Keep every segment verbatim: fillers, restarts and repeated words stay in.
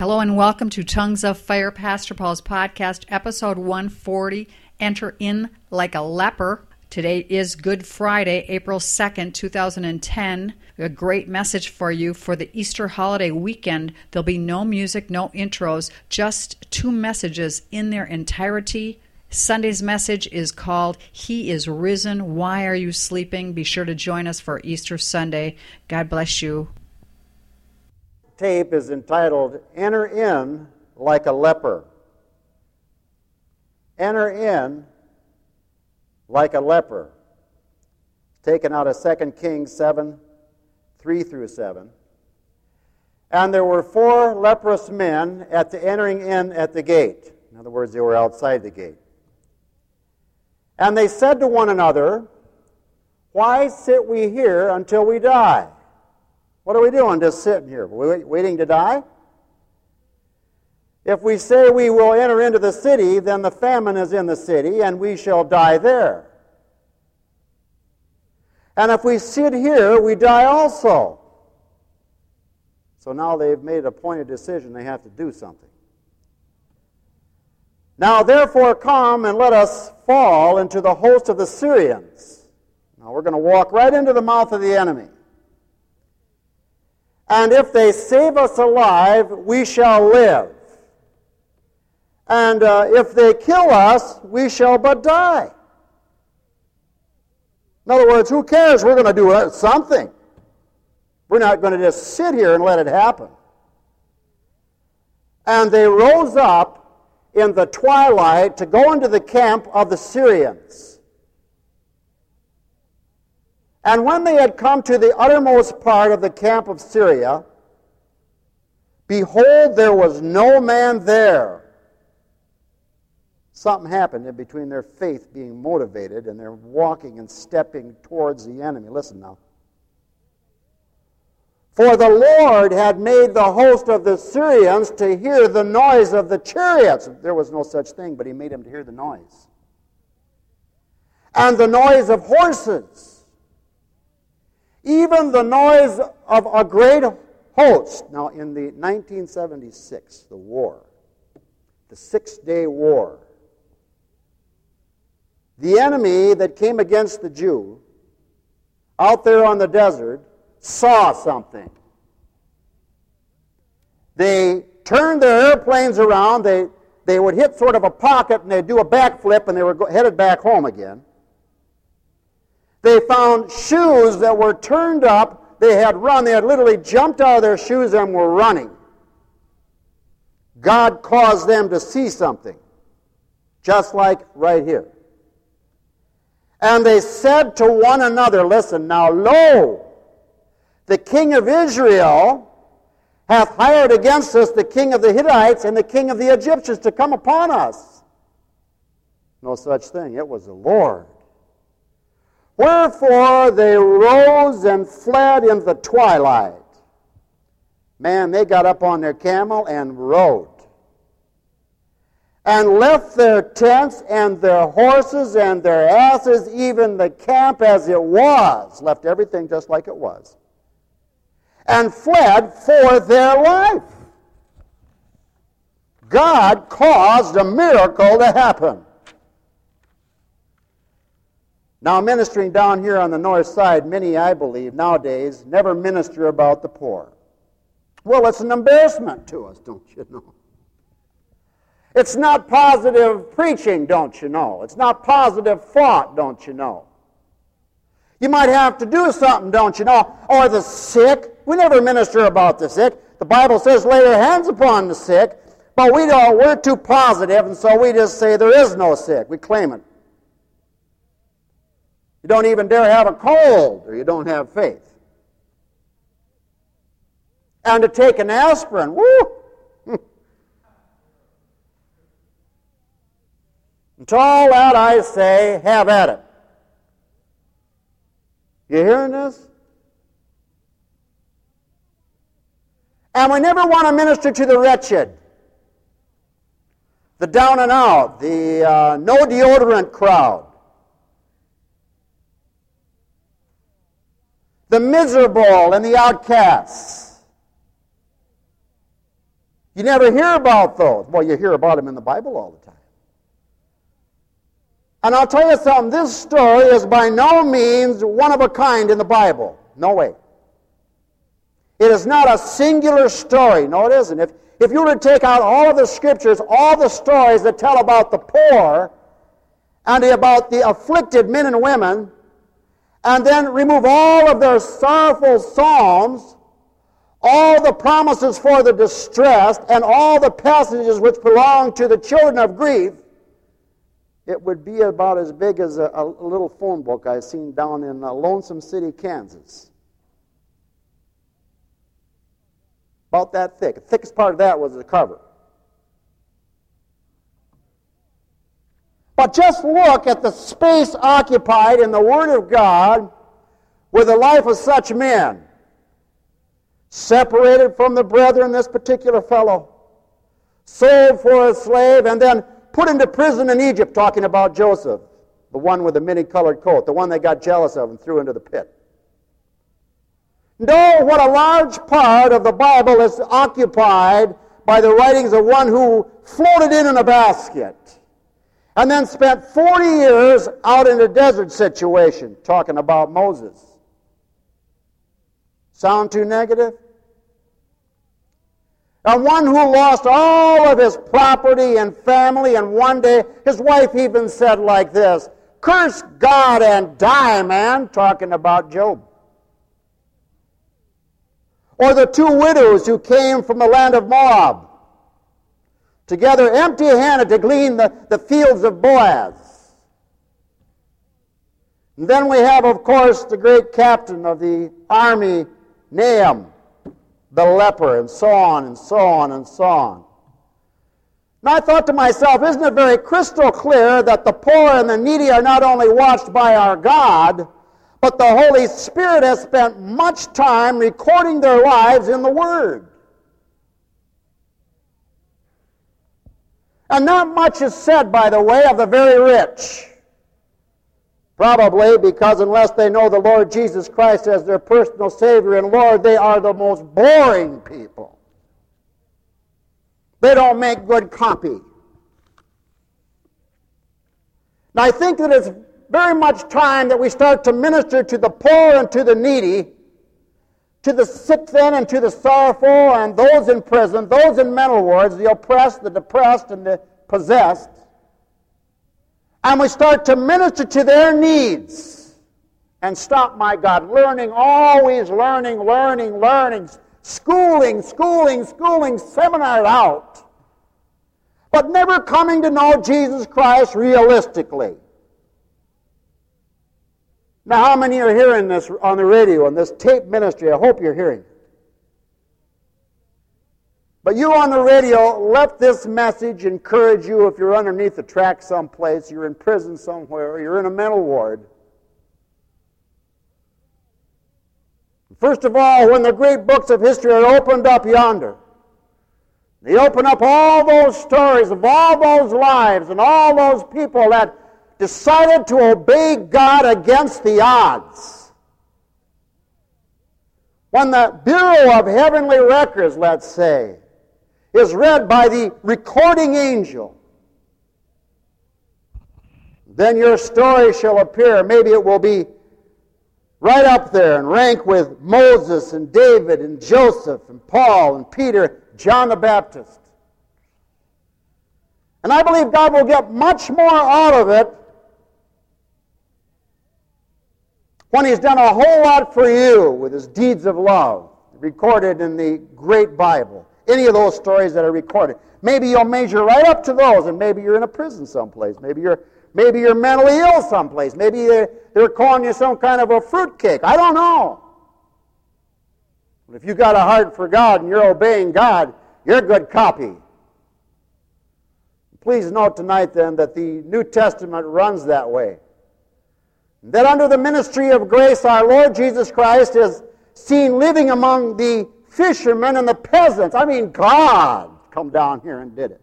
Hello and welcome to Tongues of Fire, Pastor Paul's podcast, episode one forty, Enter In Like a Leper. Today is Good Friday, April second, two thousand ten. A great message for you for the Easter holiday weekend. There'll be no music, no intros, just two messages in their entirety. Sunday's message is called, He is Risen, Why Are You Sleeping? Be sure to join us for Easter Sunday. God bless you. Tape is entitled, Enter In Like a Leper. Enter in like a leper. Taken out of Second Kings seven, three through seven. And there were four leprous men at the entering in at the gate. In other words, they were outside the gate. And they said to one another, Why sit we here until we die? What are we doing just sitting here? We're waiting to die? If we say we will enter into the city, then the famine is in the city, and we shall die there. And if we sit here, we die also. So now they've made a pointed decision. They have to do something. Now therefore come and let us fall into the host of the Syrians. Now we're going to walk right into the mouth of the enemy. And if they save us alive, we shall live. And uh, if they kill us, we shall but die. In other words, who cares? We're going to do something. We're not going to just sit here and let it happen. And they rose up in the twilight to go into the camp of the Syrians. And when they had come to the uttermost part of the camp of Syria, behold, there was no man there. Something happened in between their faith being motivated and their walking and stepping towards the enemy. Listen now. For the Lord had made the host of the Syrians to hear the noise of the chariots. There was no such thing, but he made them to hear the noise. And the noise of horses. Even the noise of a great host. Now, in the nineteen seventy-six, the war, the Six-Day War, the enemy that came against the Jew out there on the desert saw something. They turned their airplanes around. They, they would hit sort of a pocket, and they'd do a backflip, and they were headed back home again. They found shoes that were turned up. They had run. They had literally jumped out of their shoes and were running. God caused them to see something, just like right here. And they said to one another, listen, now lo, the king of Israel hath hired against us the king of the Hittites and the king of the Egyptians to come upon us. No such thing. It was the Lord. Wherefore they rose and fled in the twilight. Man, they got up on their camel and rode. And left their tents and their horses and their asses, even the camp as it was. Left everything just like it was. And fled for their life. God caused a miracle to happen. Now, ministering down here on the north side, many, I believe, nowadays never minister about the poor. Well, it's an embarrassment to us, don't you know? It's not positive preaching, don't you know? It's not positive thought, don't you know? You might have to do something, don't you know? Or the sick. We never minister about the sick. The Bible says lay your hands upon the sick, but we don't, we're too positive, and so we just say there is no sick. We claim it. You don't even dare have a cold, or you don't have faith. And to take an aspirin, woo! And to all that I say, have at it. You hearing this? And we never want to minister to the wretched, the down and out, the uh, no deodorant crowd. the miserable and the outcasts. You never hear about those. Well, you hear about them in the Bible all the time. And I'll tell you something, this story is by no means one of a kind in the Bible. No way. It is not a singular story. No, it isn't. If, if you were to take out all of the scriptures, all the stories that tell about the poor and about the afflicted men and women, and then remove all of their sorrowful psalms, all the promises for the distressed, and all the passages which belong to the children of grief, it would be about as big as a, a little phone book I've seen down in uh, Lonesome City, Kansas. About that thick. The thickest part of that was the cover. But just look at the space occupied in the Word of God with the life of such men. Separated from the brethren, this particular fellow. Sold for a slave and then put into prison in Egypt, talking about Joseph, the one with the many-colored coat, the one they got jealous of and threw into the pit. Know what a large part of the Bible is occupied by the writings of one who floated in in a basket and then spent forty years out in a desert situation, talking about Moses. Sound too negative? And one who lost all of his property and family, and one day his wife even said like this, "Curse God and die, man," talking about Job. Or the two widows who came from the land of Moab, together empty-handed to glean the, the fields of Boaz. And then we have, of course, the great captain of the army, Nahum, the leper, and so on and so on and so on. And I thought to myself, isn't it very crystal clear that the poor and the needy are not only watched by our God, but the Holy Spirit has spent much time recording their lives in the Word. And not much is said, by the way, of the very rich. Probably because unless they know the Lord Jesus Christ as their personal Savior and Lord, they are the most boring people. They don't make good copy. Now I think that it's very much time that we start to minister to the poor and to the needy, to the sick then and to the sorrowful and those in prison, those in mental wards, the oppressed, the depressed, and the possessed. And we start to minister to their needs and stop, my God, learning, always learning, learning, learning, schooling, schooling, schooling, seminar out, but never coming to know Jesus Christ realistically. Now, how many are hearing this on the radio and this tape ministry? I hope you're hearing. But you on the radio, let this message encourage you if you're underneath the track someplace, you're in prison somewhere, you're in a mental ward. First of all, when the great books of history are opened up yonder, they open up all those stories of all those lives and all those people that decided to obey God against the odds. When the Bureau of Heavenly Records, let's say, is read by the recording angel, then your story shall appear. Maybe it will be right up there and rank with Moses and David and Joseph and Paul and Peter, John the Baptist. And I believe God will get much more out of it when He's done a whole lot for you with His deeds of love recorded in the great Bible. Any of those stories that are recorded. Maybe you'll measure right up to those, and maybe you're in a prison someplace. Maybe you're maybe you're mentally ill someplace. Maybe they're, they're calling you some kind of a fruitcake. I don't know. But if you've got a heart for God and you're obeying God, you're a good copy. Please note tonight then that the New Testament runs that way. That under the ministry of grace, our Lord Jesus Christ is seen living among the fishermen and the peasants. I mean, God come down here and did it.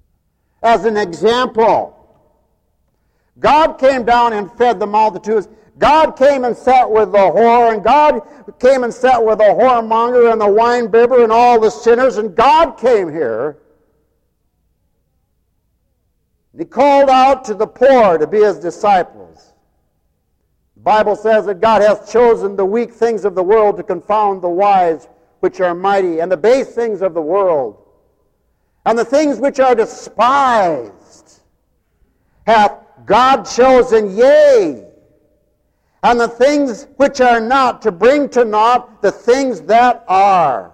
As an example, God came down and fed the multitudes. God came and sat with the whore, and God came and sat with the whoremonger and the winebibber and all the sinners, and God came here. And he called out to the poor to be his disciples. The Bible says that God hath chosen the weak things of the world to confound the wise which are mighty, and the base things of the world, and the things which are despised hath God chosen, yea, and the things which are not, to bring to naught the things that are.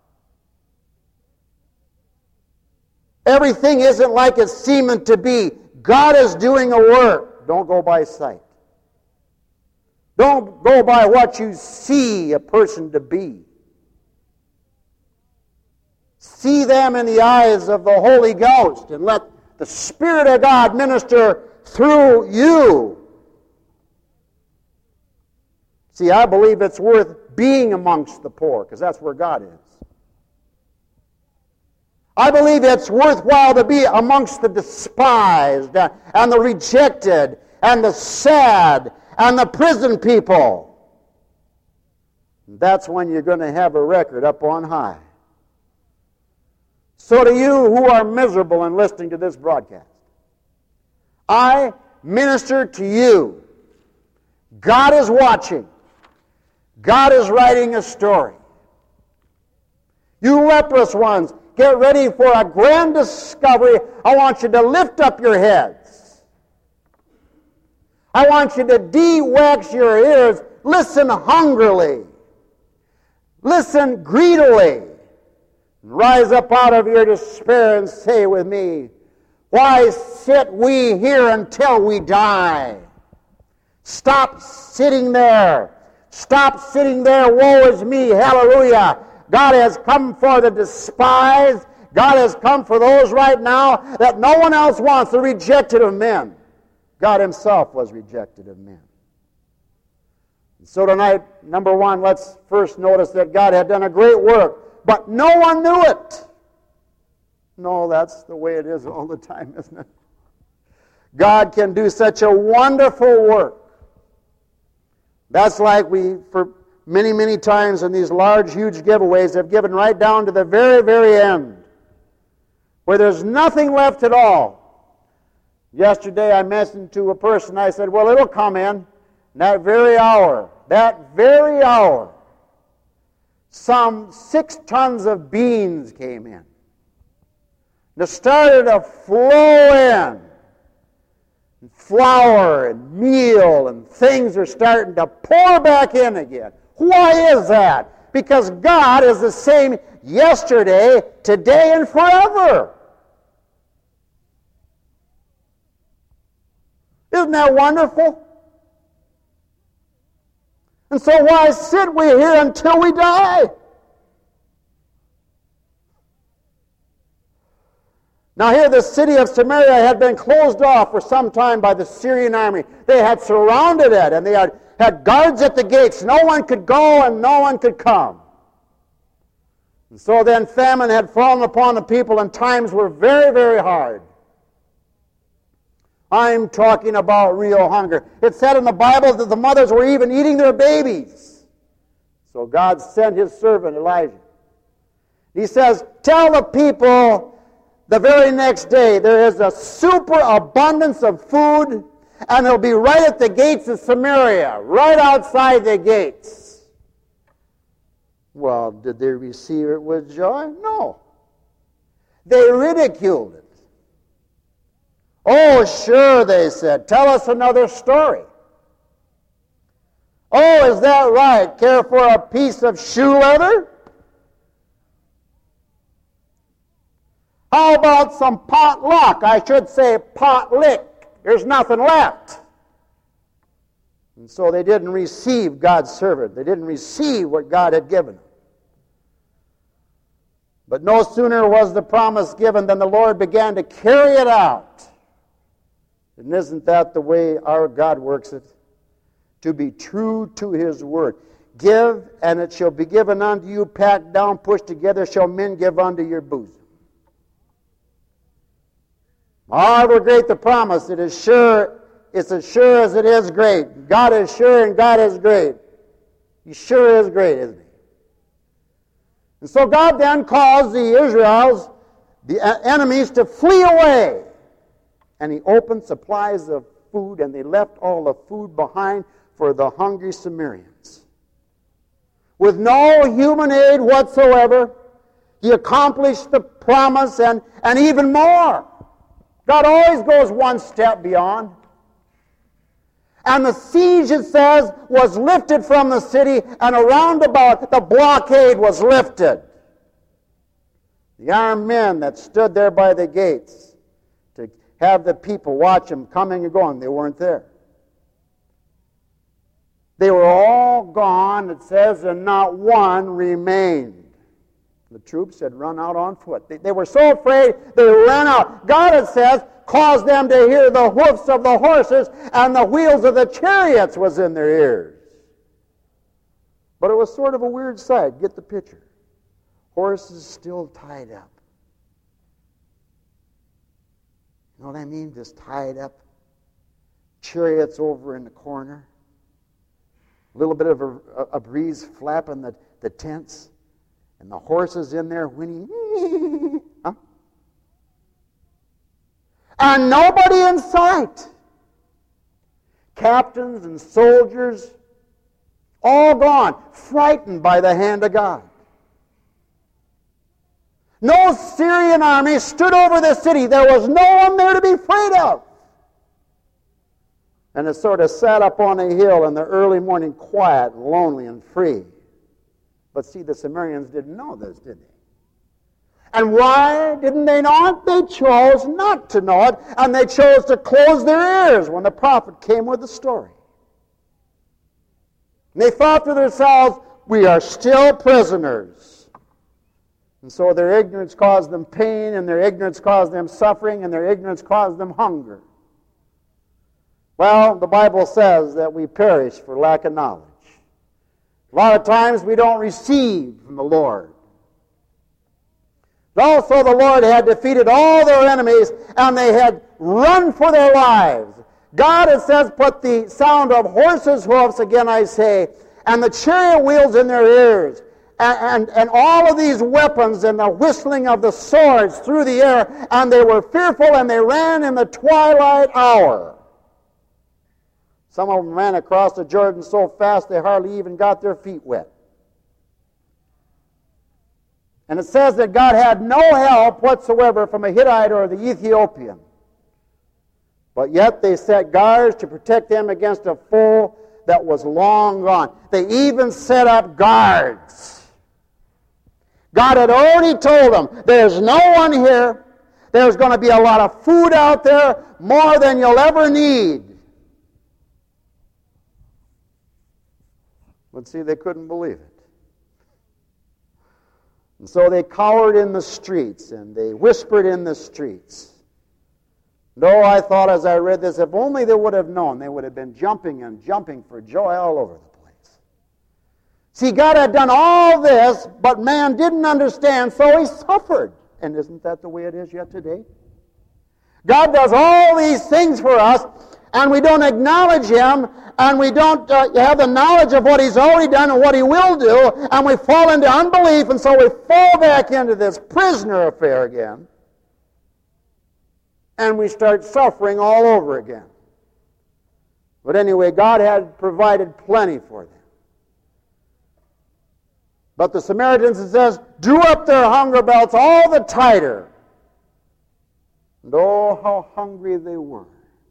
Everything isn't like it's seeming to be. God is doing a work. Don't go by sight. Don't go by what you see a person to be. See them in the eyes of the Holy Ghost, and let the Spirit of God minister through you. See, I believe it's worth being amongst the poor, because that's where God is. I believe it's worthwhile to be amongst the despised and the rejected and the sad and the prison people. That's when you're going to have a record up on high. So to you who are miserable in listening to this broadcast, I minister to you. God is watching. God is writing a story. You leprous ones, get ready for a grand discovery. I want you to lift up your heads. I want you to de-wax your ears. Listen hungrily. Listen greedily. Rise up out of your despair and say with me, why sit we here until we die? Stop sitting there. Stop sitting there. Woe is me. Hallelujah. God has come for the despised. God has come for those right now that no one else wants, the rejected of men. God himself was rejected of men. And so tonight, number one, let's first notice that God had done a great work, but no one knew it. No, that's the way it is all the time, isn't it? God can do such a wonderful work. That's like we, for many, many times in these large, huge giveaways, have given right down to the very, very end, where there's nothing left at all. Yesterday I mentioned to a person, I said, well, it'll come in that very hour, that very hour. Some six tons of beans came in. They started to flow in. Flour and meal and things are starting to pour back in again. Why is that? Because God is the same yesterday, today, and forever. Isn't that wonderful? And so why sit we here until we die? Now here the city of Samaria had been closed off for some time by the Syrian army. They had surrounded it, and they had, had guards at the gates. No one could go and no one could come. And so then famine had fallen upon the people, and times were very, very hard. I'm talking about real hunger. It said in the Bible that the mothers were even eating their babies. So God sent his servant Elijah. He says, tell the people the very next day there is a superabundance of food, and it'll be right at the gates of Samaria, right outside the gates. Well, did they receive it with joy? No. They ridiculed it. Oh, sure, they said. Tell us another story. Oh, is that right? Care for a piece of shoe leather? How about some potluck? I should say potlick. There's nothing left. And so they didn't receive God's servant. They didn't receive what God had given them. But no sooner was the promise given than the Lord began to carry it out. And isn't that the way our God works it? To be true to his word. Give, and it shall be given unto you. Packed down, pushed together, shall men give unto your bosom. However great the promise, it is sure It's as sure as it is great. God is sure and God is great. He sure is great, isn't he? And so God then calls the Israelites, the enemies, to flee away. And he opened supplies of food, and they left all the food behind for the hungry Sumerians. With no human aid whatsoever, he accomplished the promise and, and even more. God always goes one step beyond. And the siege, it says, was lifted from the city, and around about the blockade was lifted. The armed men that stood there by the gates to have the people watch them coming and going, they weren't there. They were all gone, it says, and not one remained. The troops had run out on foot. They, they were so afraid they ran out. God, it says, caused them to hear the hoofs of the horses, and the wheels of the chariots was in their ears. But it was sort of a weird sight. Get the picture. Horses still tied up. You know what I mean? Just tied up. Chariots over in the corner. A little bit of a, a breeze flapping the, the tents. And the horses in there whinnying. Huh? And nobody in sight. Captains and soldiers, all gone, frightened by the hand of God. No Syrian army stood over the city. There was no one there to be afraid of. And it sort of sat up on a hill in the early morning, quiet and lonely and free. But see, the Sumerians didn't know this, did they? And why didn't they know it? They chose not to know it, and they chose to close their ears when the prophet came with the story. And they thought to themselves, we are still prisoners. And so their ignorance caused them pain, and their ignorance caused them suffering, and their ignorance caused them hunger. Well, the Bible says that we perish for lack of knowledge. A lot of times we don't receive from the Lord. Also, the Lord had defeated all their enemies, and they had run for their lives. God, it says, put the sound of horses' hoofs, again I say, and the chariot wheels in their ears, and, and, and all of these weapons and the whistling of the swords through the air, and they were fearful, and they ran in the twilight hour. Some of them ran across the Jordan so fast they hardly even got their feet wet. And it says that God had no help whatsoever from a Hittite or the Ethiopian. But yet they set guards to protect them against a foe that was long gone. They even set up guards. God had already told them, there's no one here. There's going to be a lot of food out there, more than you'll ever need. But see, they couldn't believe it. And so they cowered in the streets, and they whispered in the streets. No, I thought as I read this, if only they would have known, they would have been jumping and jumping for joy all over the place. See, God had done all this, but man didn't understand, so he suffered. And isn't that the way it is yet today? God does all these things for us, and we don't acknowledge him, and we don't uh, have the knowledge of what he's already done and what he will do, and we fall into unbelief, and so we fall back into this prisoner affair again, and we start suffering all over again. But anyway, God had provided plenty for them. But the Samaritans, it says, drew up their hunger belts all the tighter. And oh, how hungry they were.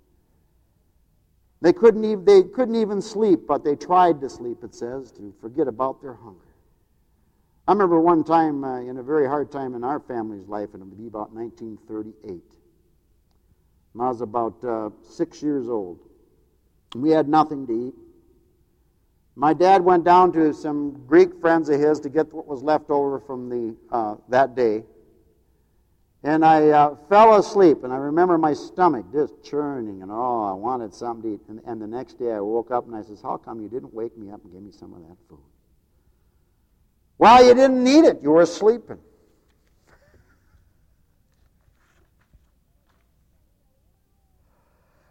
They couldn't even, they couldn't even sleep, but they tried to sleep, it says, to forget about their hunger. I remember one time, uh, in a very hard time in our family's life, and it would be about nineteen thirty-eight. And I was about uh, six years old. We had nothing to eat. My dad went down to some Greek friends of his to get what was left over from the uh, that day. And I uh, fell asleep, and I remember my stomach just churning, and oh, I wanted something to eat. And, and the next day I woke up, and I says, how come you didn't wake me up and give me some of that food? Well, you didn't need it. You were sleeping.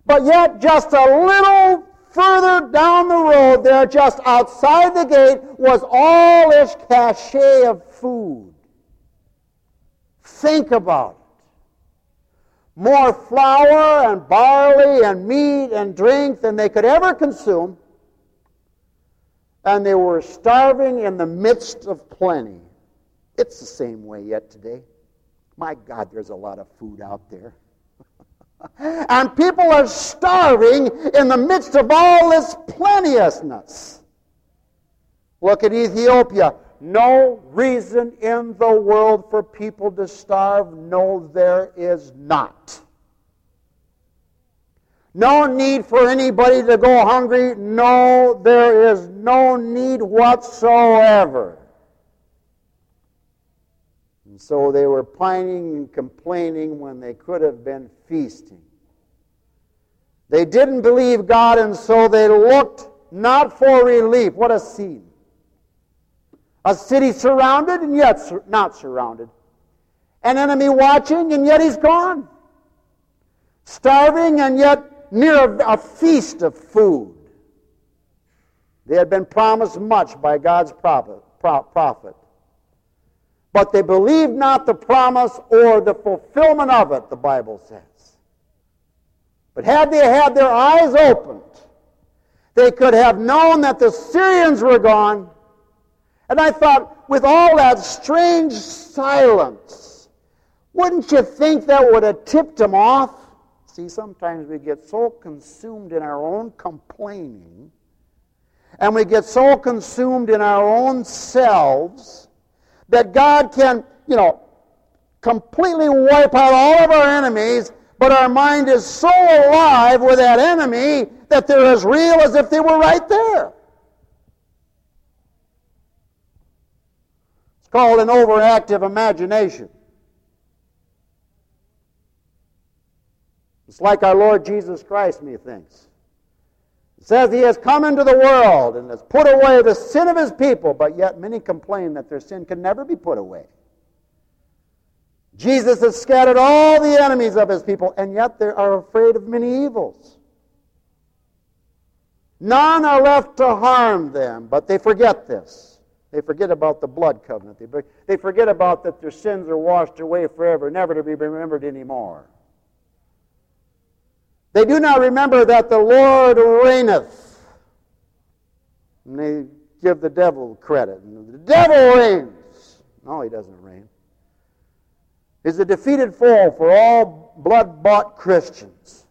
But yet, just a little further down the road there, just outside the gate, was all this cachet of food. Think about it. More flour and barley and meat and drink than they could ever consume. And they were starving in the midst of plenty. It's the same way yet today. My God, there's a lot of food out there. And people are starving in the midst of all this plenteousness. Look at Ethiopia. No reason in the world for people to starve. No, there is not. No need for anybody to go hungry. No, there is no need whatsoever. And so they were pining and complaining when they could have been feasting. They didn't believe God, and so they looked not for relief. What a scene. A city surrounded and yet sur- not surrounded. An enemy watching and yet he's gone. Starving and yet near a, a feast of food. They had been promised much by God's prophet, pro- prophet. But they believed not the promise or the fulfillment of it, the Bible says. But had they had their eyes opened, they could have known that the Syrians were gone. And I thought, with all that strange silence, wouldn't you think that would have tipped them off? See, sometimes we get so consumed in our own complaining, and we get so consumed in our own selves, that God can, you know, completely wipe out all of our enemies, but our mind is so alive with that enemy that they're as real as if they were right there. It's called an overactive imagination. It's like our Lord Jesus Christ, methinks. It says he has come into the world and has put away the sin of his people, but yet many complain that their sin can never be put away. Jesus has scattered all the enemies of his people, and yet they are afraid of many evils. None are left to harm them, but they forget this. They forget about the blood covenant. They, they forget about that their sins are washed away forever, never to be remembered anymore. They do not remember that the Lord reigneth. And they give the devil credit. The devil reigns. No, he doesn't reign. He's a defeated foe for all blood-bought Christians.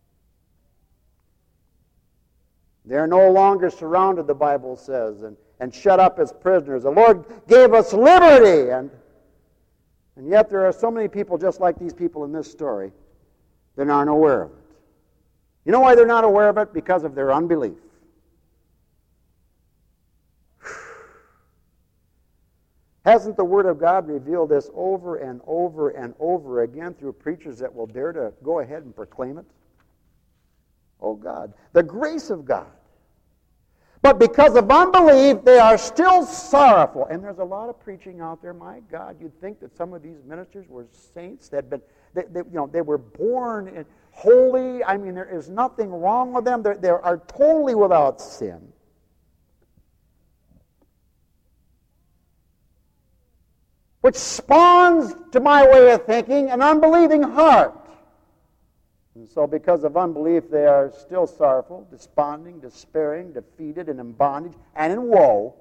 They are no longer surrounded, the Bible says, and, and shut up as prisoners. The Lord gave us liberty, and, and yet there are so many people just like these people in this story that aren't aware of it. You know why they're not aware of it? Because of their unbelief. Hasn't the Word of God revealed this over and over and over again through preachers that will dare to go ahead and proclaim it? Oh God, the grace of God. But because of unbelief, they are still sorrowful. And there's a lot of preaching out there. My God, you'd think that some of these ministers were saints that had been, they, they, you know, they were born in holy. I mean, there is nothing wrong with them. They are totally without sin. Which spawns, to my way of thinking, an unbelieving heart. And so because of unbelief, they are still sorrowful, desponding, despairing, defeated, and in bondage, and in woe.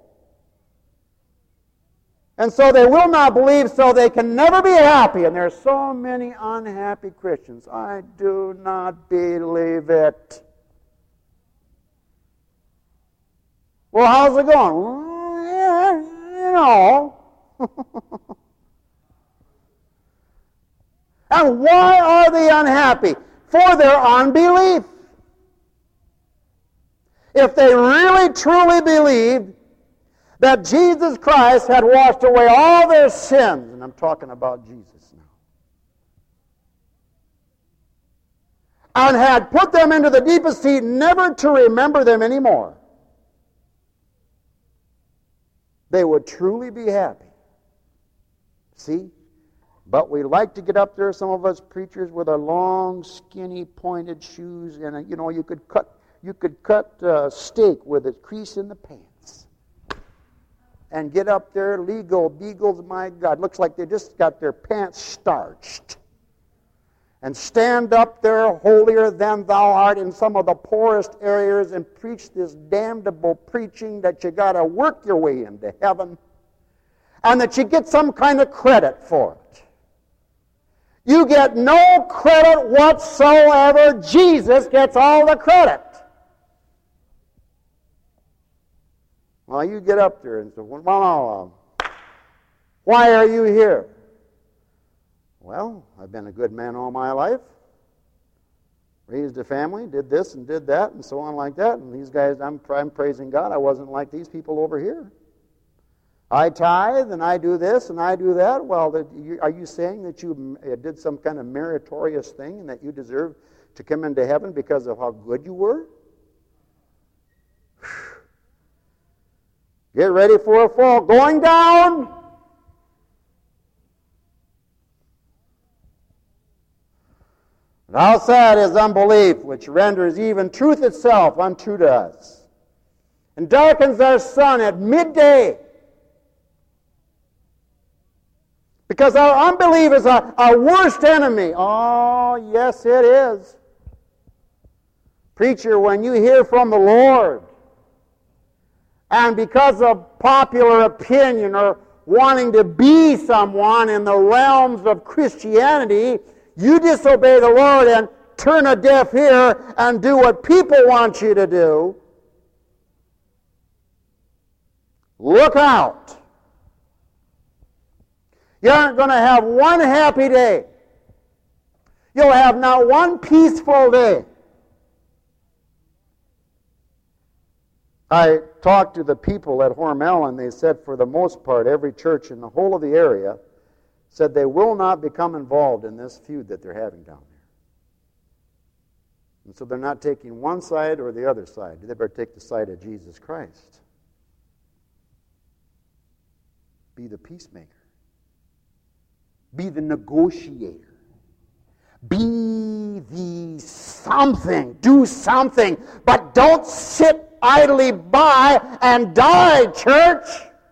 And so they will not believe, so they can never be happy. And there are so many unhappy Christians. I do not believe it. Well, how's it going? Well, yeah, you know. And why are they unhappy? For their unbelief. If they really truly believed that Jesus Christ had washed away all their sins, and I'm talking about Jesus now, and had put them into the deepest sea, never to remember them anymore, they would truly be happy. See? But we like to get up there, some of us preachers, with our long, skinny, pointed shoes, and uh, you know, you could cut, you could cut uh, steak with a crease in the pants, and get up there, legal beagles. My God, looks like they just got their pants starched, and stand up there, holier than thou art, in some of the poorest areas, and preach this damnable preaching that you got to work your way into heaven, and that you get some kind of credit for it. You get no credit whatsoever. Jesus gets all the credit. Well, you get up there and say, well, no, uh, why are you here? Well, I've been a good man all my life. Raised a family, did this and did that, and so on like that. And these guys, I'm, I'm praising God. I wasn't like these people over here. I tithe, and I do this, and I do that. Well, that you, are you saying that you did some kind of meritorious thing and that you deserve to come into heaven because of how good you were? Get ready for a fall. Going down. And how sad is unbelief, which renders even truth itself untrue to us, and darkens our sun at midday. Because our unbelief is our, our worst enemy. Oh, yes, it is. Preacher, when you hear from the Lord, and because of popular opinion or wanting to be someone in the realms of Christianity, you disobey the Lord and turn a deaf ear and do what people want you to do, look out. You aren't going to have one happy day. You'll have not one peaceful day. I talked to the people at Hormel, and they said for the most part, every church in the whole of the area said they will not become involved in this feud that they're having down there. And so they're not taking one side or the other side. They better take the side of Jesus Christ. Be the peacemaker. Be the negotiator. Be the something. Do something. But don't sit idly by and die, church.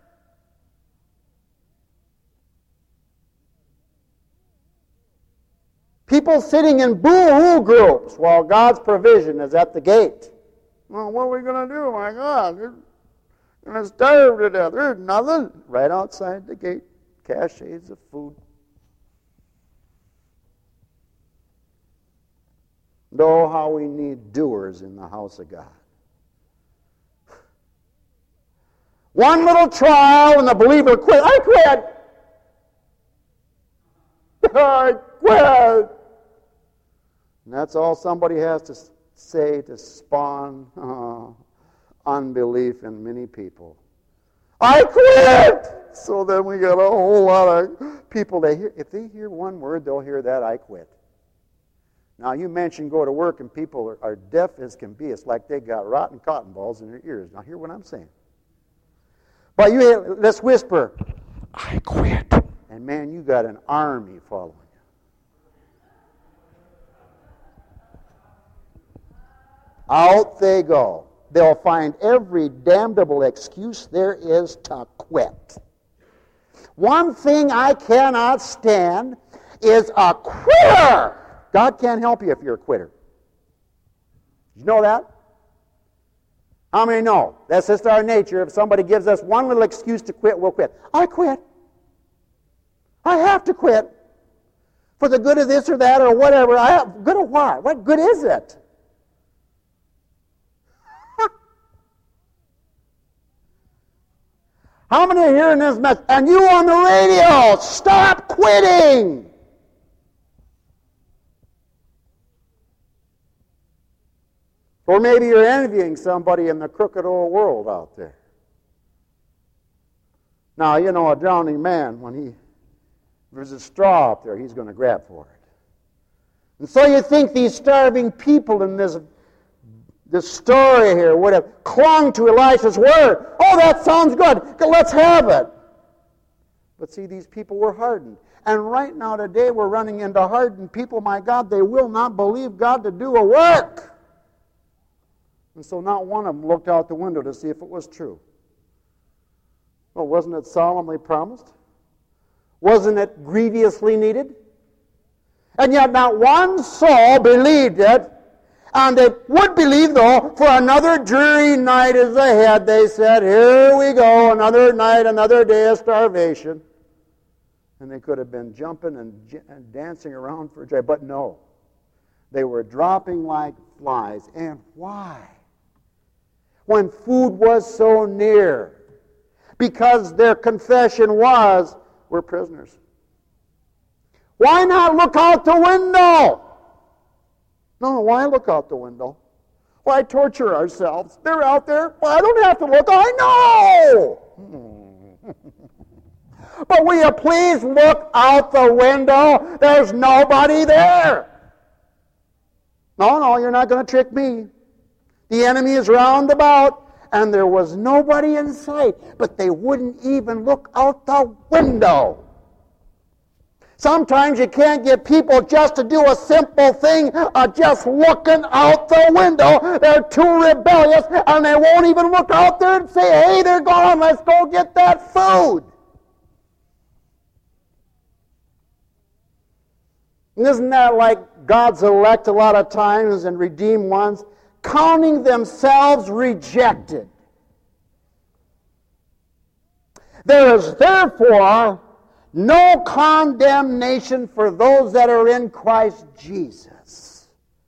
People sitting in boo-hoo groups while God's provision is at the gate. Well, what are we going to do? My God, we're going to starve to death. There's nothing. Right outside the gate, caches of food. Oh, how we need doers in the house of God. One little trial and the believer quit. I quit. I quit. And that's all somebody has to say to spawn uh, unbelief in many people. I quit. So then we got a whole lot of people. They hear, if they hear one word, they'll hear that, I quit. Now, you mentioned go to work and people are, are deaf as can be. It's like they got rotten cotton balls in their ears. Now, hear what I'm saying. But you hear, let's whisper, I quit. And man, you got an army following you. Out they go. They'll find every damnable excuse there is to quit. One thing I cannot stand is a quitter. God can't help you if you're a quitter. Did you know that? How many know? That's just our nature. If somebody gives us one little excuse to quit, we'll quit. I quit. I have to quit. For the good of this or that or whatever. I have, good of what? What good is it? How many are hearing this message? And you on the radio, stop quitting! Or maybe you're envying somebody in the crooked old world out there. Now, you know, a drowning man, when he there's a straw up there, he's going to grab for it. And so you think these starving people in this, this story here would have clung to Elisha's word. Oh, that sounds good. Let's have it. But see, these people were hardened. And right now today we're running into hardened people, my God, they will not believe God to do a work. And so not one of them looked out the window to see if it was true. Well, wasn't it solemnly promised? Wasn't it grievously needed? And yet not one soul believed it. And they would believe, though, for another dreary night is ahead. They said, here we go, another night, another day of starvation. And they could have been jumping and, j- and dancing around for joy. But no, they were dropping like flies. And why? When food was so near. Because their confession was, we're prisoners. Why not look out the window? No, why look out the window? Why torture ourselves? They're out there. Well, I don't have to look. I know. But will you please look out the window? There's nobody there. No, no, you're not going to trick me. The enemy is round about, and there was nobody in sight, but they wouldn't even look out the window. Sometimes you can't get people just to do a simple thing of just looking out the window. They're too rebellious, and they won't even look out there and say, hey, they're gone, let's go get that food. And isn't that like God's elect a lot of times and redeemed ones, counting themselves rejected? There is therefore no condemnation for those that are in Christ Jesus.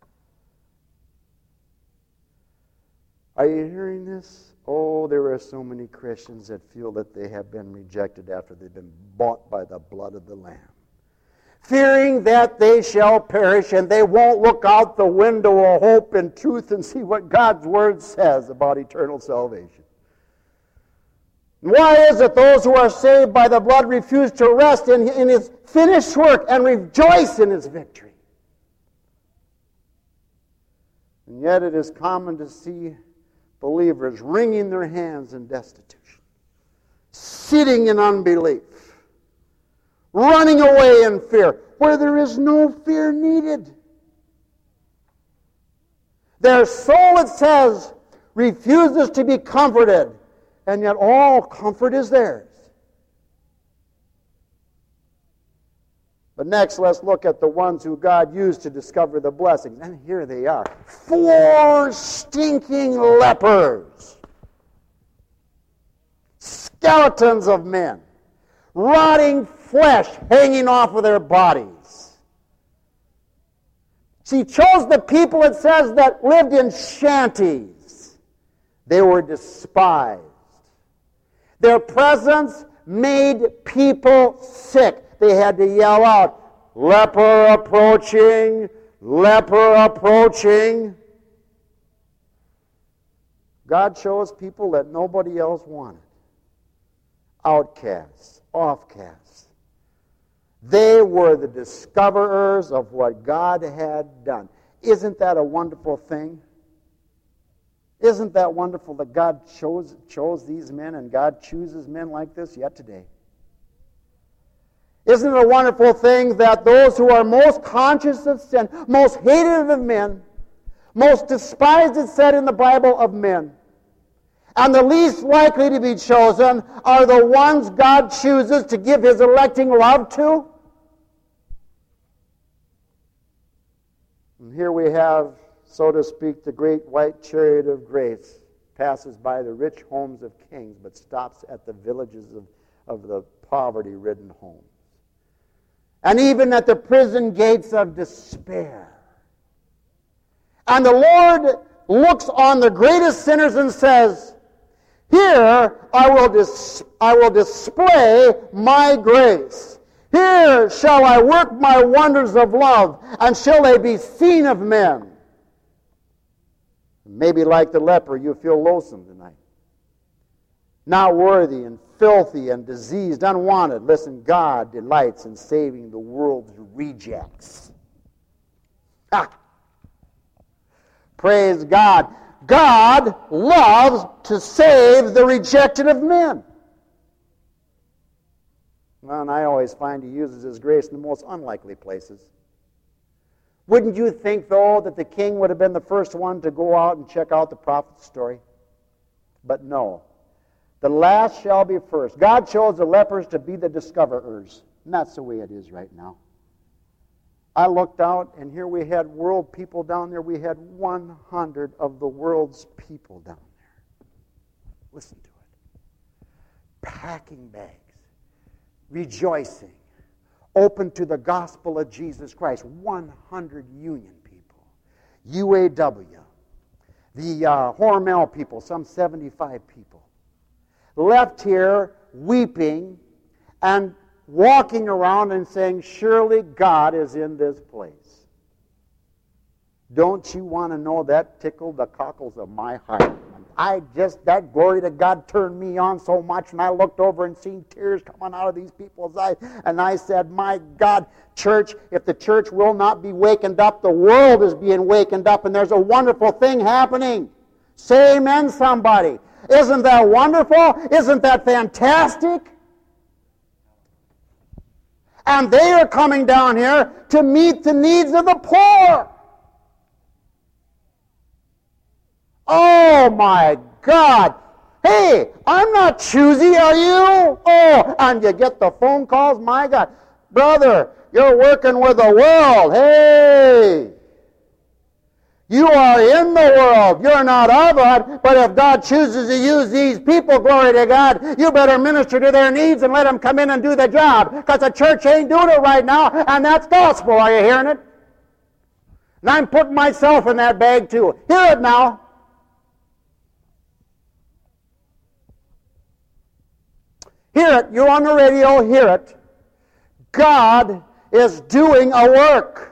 Are you hearing this? Oh, there are so many Christians that feel that they have been rejected after they've been bought by the blood of the Lamb, fearing that they shall perish, and they won't look out the window of hope and truth and see what God's Word says about eternal salvation. Why is it those who are saved by the blood refuse to rest in, in His finished work and rejoice in His victory? And yet it is common to see believers wringing their hands in destitution, sitting in unbelief, running away in fear, where there is no fear needed. Their soul, it says, refuses to be comforted, and yet all comfort is theirs. But next, let's look at the ones who God used to discover the blessings. And here they are. Four stinking lepers. Skeletons of men. Rotting flesh hanging off of their bodies. She chose the people, it says, that lived in shanties. They were despised. Their presence made people sick. They had to yell out, leper approaching, leper approaching. God chose people that nobody else wanted. Outcasts, offcasts. They were the discoverers of what God had done. Isn't that a wonderful thing? Isn't that wonderful that God chose, chose these men, and God chooses men like this yet today? Isn't it a wonderful thing that those who are most conscious of sin, most hated of men, most despised, it said in the Bible, of men, and the least likely to be chosen are the ones God chooses to give His electing love to? And here we have, so to speak, the great white chariot of grace passes by the rich homes of kings, but stops at the villages of, of the poverty-ridden homes. And even at the prison gates of despair. And the Lord looks on the greatest sinners and says, here I will, dis- I will display my grace. Here shall I work my wonders of love, and shall they be seen of men. Maybe like the leper, you feel loathsome tonight. Not worthy and filthy and diseased, unwanted. Listen, God delights in saving the world's rejects. Ha! Praise God. God loves to save the rejected of men. Well, and I always find he uses his grace in the most unlikely places. Wouldn't you think, though, that the king would have been the first one to go out and check out the prophet's story? But no. The last shall be first. God chose the lepers to be the discoverers. And that's the way it is right now. I looked out, and here we had world people down there. We had one hundred of the world's people down there. Listen to it. Packing bags. Rejoicing. Open to the gospel of Jesus Christ. one hundred Union people. U A W. The uh, Hormel people, some seventy-five people. Left here weeping and walking around and saying, surely God is in this place. Don't you want to know that tickled the cockles of my heart? I just, that glory to God turned me on so much, and I looked over and seen tears coming out of these people's eyes, and I said, my God, church, if the church will not be wakened up, the world is being wakened up, and there's a wonderful thing happening. Say amen, somebody. Isn't that wonderful? Isn't that fantastic? And they are coming down here to meet the needs of the poor. Oh, my God. Hey, I'm not choosy, are you? Oh, and you get the phone calls? My God. Brother, you're working with the world. Hey. You are in the world. You're not of it. But if God chooses to use these people, glory to God, you better minister to their needs and let them come in and do the job. Because the church ain't doing it right now, and that's gospel. Are you hearing it? And I'm putting myself in that bag too. Hear it now. Hear it. You're on the radio. Hear it. God is doing a work.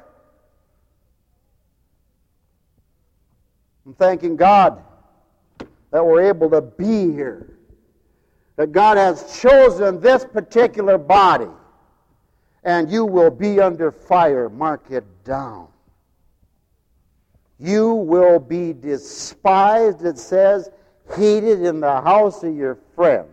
I'm thanking God that we're able to be here. That God has chosen this particular body. And you will be under fire. Mark it down. You will be despised, it says, hated in the house of your friends.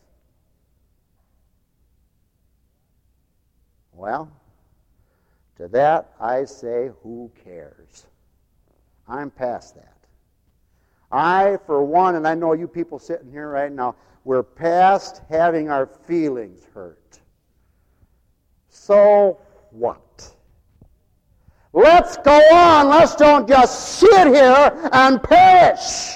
Well, to that I say, who cares? I'm past that. I, for one, and I know you people sitting here right now, we're past having our feelings hurt. So what? Let's go on. Let's don't just sit here and perish.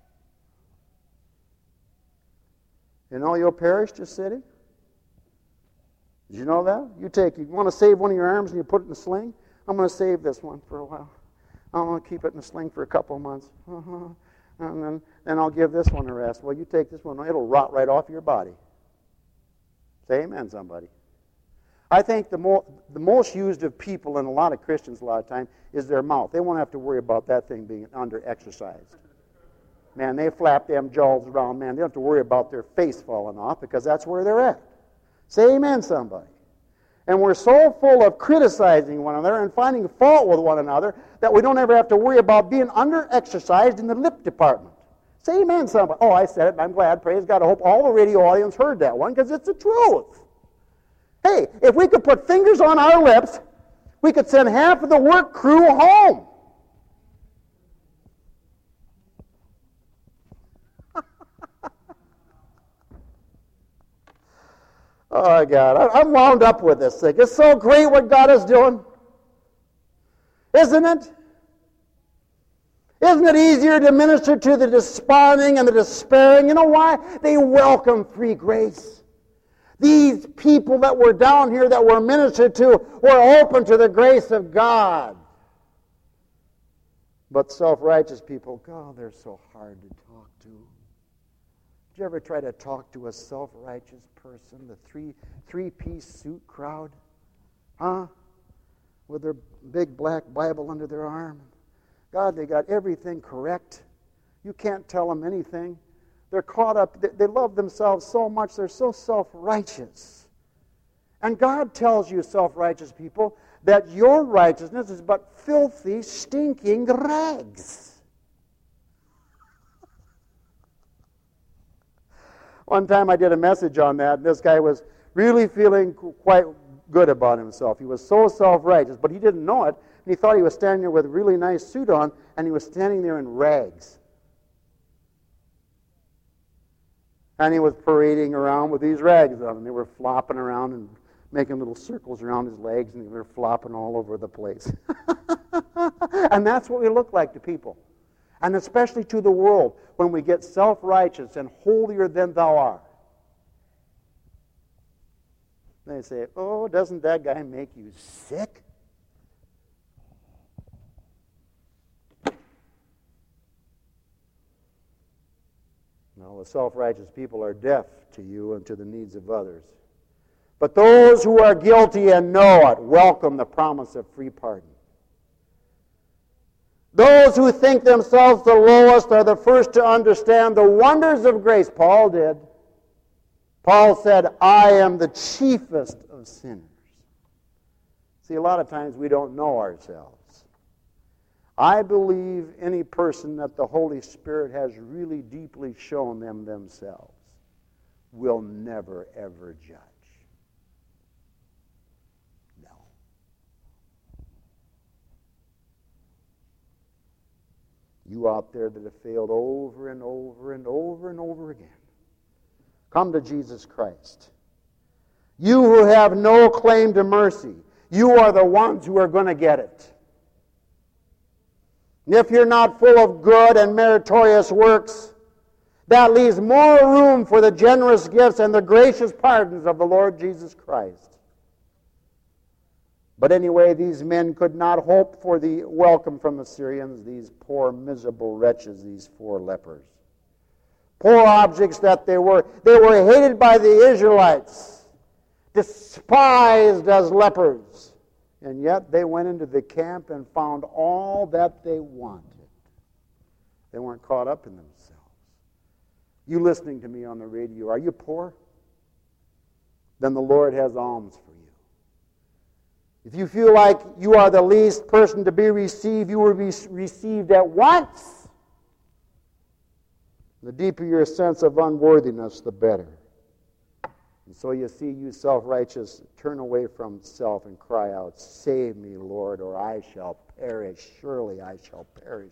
You know you'll perish just sitting? Did you know that? You take, you want to save one of your arms and you put it in a sling? I'm going to save this one for a while. I'm going to keep it in a sling for a couple of months. Uh-huh. And then, then I'll give this one a rest. Well, you take this one, it'll rot right off your body. Say amen, somebody. I think the, mo- the most used of people, and a lot of Christians a lot of time, is their mouth. They won't have to worry about that thing being under-exercised. Man, they flap them jaws around, man. They don't have to worry about their face falling off because that's where they're at. Say amen, somebody. And we're so full of criticizing one another and finding fault with one another that we don't ever have to worry about being under-exercised in the lip department. Say amen, somebody. Oh, I said it, and I'm glad. Praise God. I hope all the radio audience heard that one because it's the truth. Hey, if we could put fingers on our lips, we could send half of the work crew home. Oh, God, I'm wound up with this thing. It's so great what God is doing. Isn't it? Isn't it easier to minister to the desponding and the despairing? You know why? They welcome free grace. These people that were down here that were ministered to were open to the grace of God. But self-righteous people, God, they're so hard to talk to. Did you ever try to talk to a self-righteous person, the three, three-piece suit crowd? Huh? With their big black Bible under their arm. God, they got everything correct. You can't tell them anything. They're caught up. They, they love themselves so much. They're so self-righteous. And God tells you, self-righteous people, that your righteousness is but filthy, stinking rags. One time I did a message on that, and this guy was really feeling quite good about himself. He was so self-righteous, but he didn't know it. And he thought he was standing there with a really nice suit on, and he was standing there in rags. And he was parading around with these rags on, and they were flopping around and making little circles around his legs, and they were flopping all over the place. And that's what we look like to people. And especially to the world, when we get self-righteous and holier than thou art. They say, oh, doesn't that guy make you sick? No, the self-righteous people are deaf to you and to the needs of others. But those who are guilty and know it welcome the promise of free pardon. Those who think themselves the lowest are the first to understand the wonders of grace. Paul did. Paul said, I am the chiefest of sinners. See, a lot of times we don't know ourselves. I believe any person that the Holy Spirit has really deeply shown them themselves will never, ever judge. No. You out there that have failed over and over and over and over again, come to Jesus Christ. You who have no claim to mercy, you are the ones who are going to get it. If you're not full of good and meritorious works, that leaves more room for the generous gifts and the gracious pardons of the Lord Jesus Christ. But anyway, these men could not hope for the welcome from the Syrians, these poor miserable wretches, these four lepers. Poor objects that they were. They were hated by the Israelites, despised as lepers. And yet they went into the camp and found all that they wanted. They weren't caught up in themselves. You listening to me on the radio, are you poor? Then the Lord has alms for you. If you feel like you are the least person to be received, you will be received at once. The deeper your sense of unworthiness, the better. And so you see, you self-righteous, turn away from self and cry out, save me, Lord, or I shall perish. Surely I shall perish.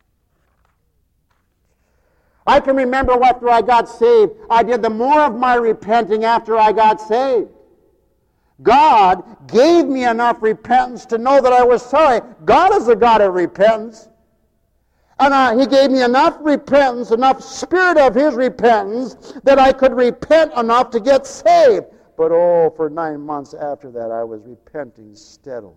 I can remember after I got saved, I did the more of my repenting after I got saved. God gave me enough repentance to know that I was sorry. God is a God of repentance. And uh, He gave me enough repentance, enough spirit of His repentance, that I could repent enough to get saved. But oh, for nine months after that, I was repenting steadily.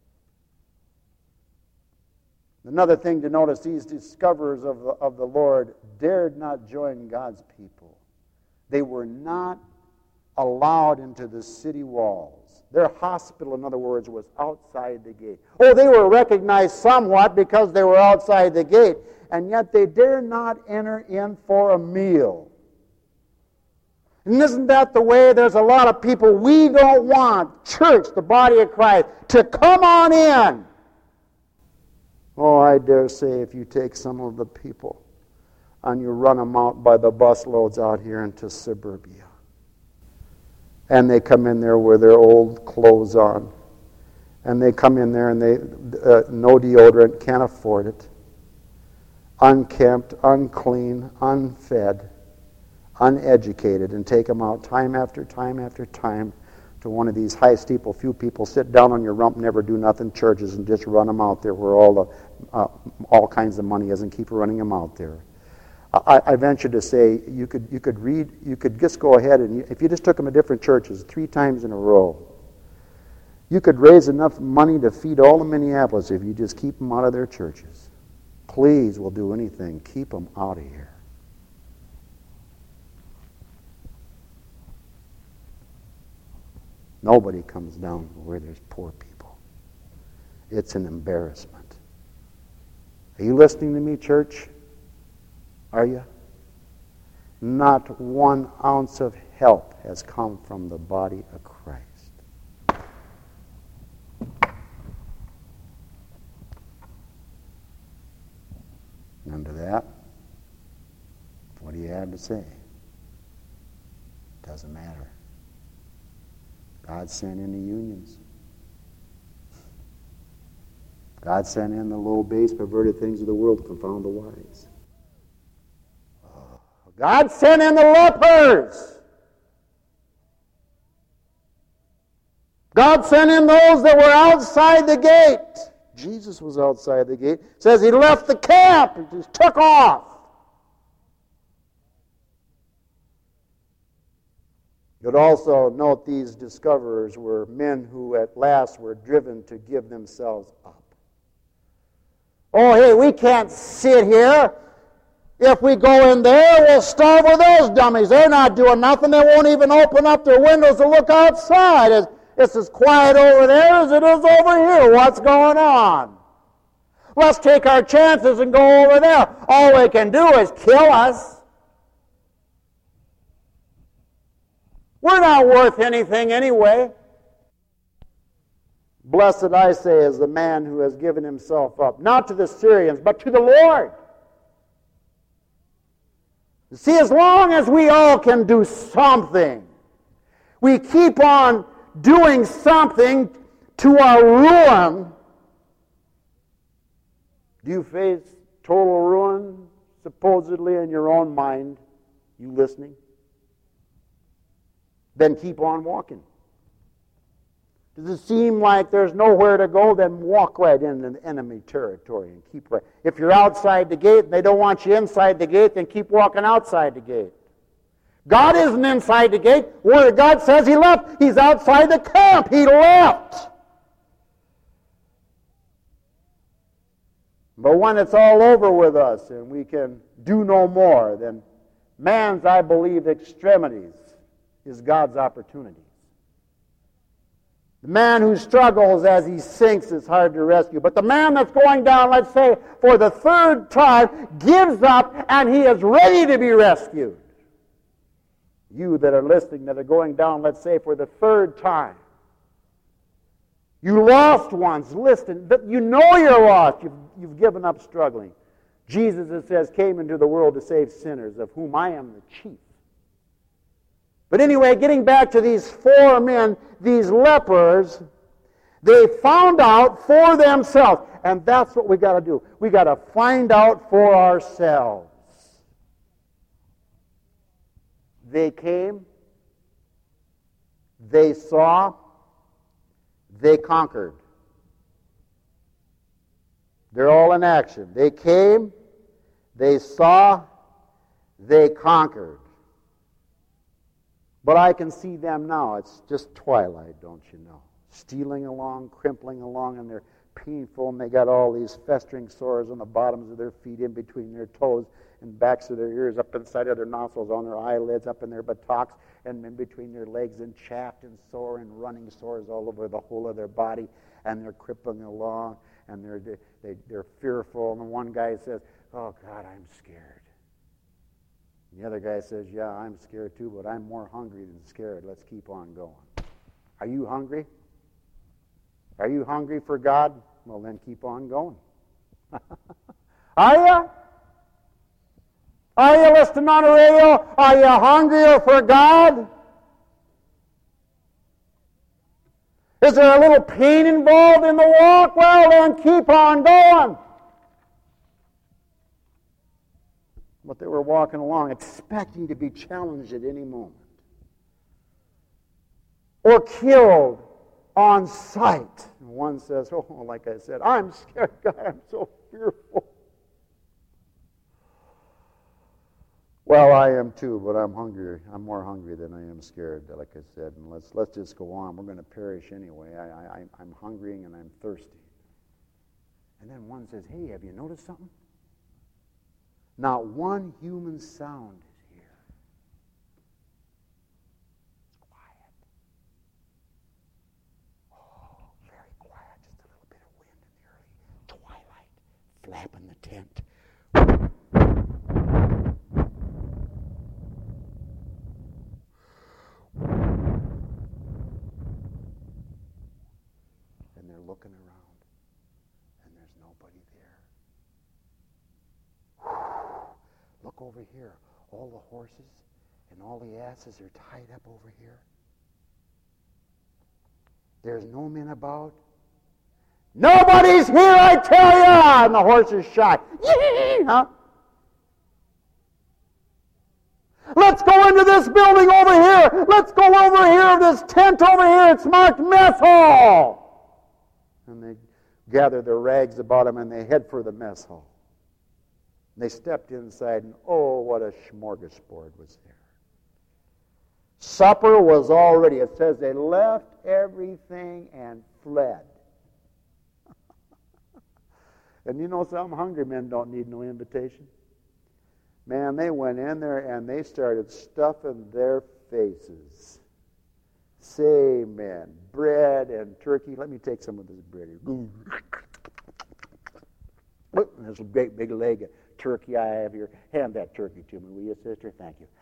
Another thing to notice, these discoverers of the, of the Lord dared not join God's people. They were not allowed into the city walls. Their hospital, in other words, was outside the gate. Oh, they were recognized somewhat because they were outside the gate, and yet they dare not enter in for a meal. And isn't that the way there's a lot of people we don't want, church, the body of Christ, to come on in? Oh, I dare say if you take some of the people and you run them out by the busloads out here into suburbia, and they come in there with their old clothes on, and they come in there and they uh, no deodorant, can't afford it, unkempt, unclean, unfed, uneducated, and take them out time after time after time to one of these high steeple, few people sit down on your rump, never do nothing churches, and just run them out there where all the uh, all kinds of money is, and keep running them out there. I, I venture to say you could you could read you could just go ahead and you, if you just took them to different churches three times in a row, you could raise enough money to feed all of Minneapolis if you just keep them out of their churches. Please, we'll do anything. Keep them out of here. Nobody comes down where there's poor people. It's an embarrassment. Are you listening to me, church? Are you? Not one ounce of help has come from the body of Christ. And to that, what do you have to say? Doesn't matter. God sent in the unions. God sent in the low, base, perverted things of the world to confound the wise. God sent in the lepers. God sent in those that were outside the gate. Jesus was outside the gate. It says he left the camp and just took off. But also note these discoverers were men who at last were driven to give themselves up. Oh, hey, we can't sit here. If we go in there, we'll starve with those dummies. They're not doing nothing. They won't even open up their windows to look outside. It's, it's as quiet over there as it is over here. What's going on? Let's take our chances and go over there. All they can do is kill us. We're not worth anything anyway. Blessed, I say, is the man who has given himself up, not to the Syrians, but to the Lord. See, as long as we all can do something, we keep on doing something to our ruin. Do you face total ruin, supposedly in your own mind? You listening? Then keep on walking. Does it seem like there's nowhere to go? Then walk right into the enemy territory and keep right. If you're outside the gate and they don't want you inside the gate, then keep walking outside the gate. God isn't inside the gate. Where God says he left, he's outside the camp. He left. But when it's all over with us and we can do no more, then man's, I believe, extremities is God's opportunity. The man who struggles as he sinks is hard to rescue. But the man that's going down, let's say, for the third time, gives up and he is ready to be rescued. You that are listening, that are going down, let's say, for the third time. You lost once, listen, but you know you're lost. You've, you've given up struggling. Jesus, it says, came into the world to save sinners, of whom I am the chief. But anyway, getting back to these four men, these lepers, they found out for themselves. And that's what we got to do. We got to find out for ourselves. They came, they saw, they conquered. They're all in action. They came, they saw, they conquered. But I can see them now. It's just twilight, don't you know? Stealing along, crimpling along, and they're painful, and they got all these festering sores on the bottoms of their feet, in between their toes, and backs of their ears, up inside of their nostrils, on their eyelids, up in their buttocks, and in between their legs, and chapped and sore, and running sores all over the whole of their body, and they're crippling along, and they're they, they're fearful. And one guy says, "Oh God, I'm scared." The other guy says, "Yeah, I'm scared too, but I'm more hungry than scared. Let's keep on going." Are you hungry? Are you hungry for God? Well, then keep on going. Are you? Are you listening on the radio? Are you hungrier for God? Is there a little pain involved in the walk? Well, then keep on going. But they were walking along expecting to be challenged at any moment. Or killed on sight. And one says, "Oh, like I said, I'm scared, God, I'm so fearful." Well, I am too, but I'm hungry. I'm more hungry than I am scared, like I said. And let's let's just go on. We're going to perish anyway. I, I, I'm hungry and I'm thirsty. And then one says, "Hey, have you noticed something? Not one human sound is here. It's quiet. Oh, very quiet. Just a little bit of wind in the early twilight, flapping the tent." And they're looking around, and there's nobody there. Look over here. All the horses and all the asses are tied up over here. There's no men about. Nobody's here, I tell you! And the horse is shot. Yee! Huh? Let's go into this building over here. Let's go over here, this tent over here. It's marked mess hall. And they gather their rags about them and they head for the mess hall. And they stepped inside and oh, what a smorgasbord was there. Supper was already, it says they left everything and fled. And you know some hungry men don't need no invitation. Man, they went in there and they started stuffing their faces. Say, man, bread and turkey. Let me take some of this bread here. Look, there's a great big leg of turkey I have here. Hand that turkey to me, will you, sister? Thank you.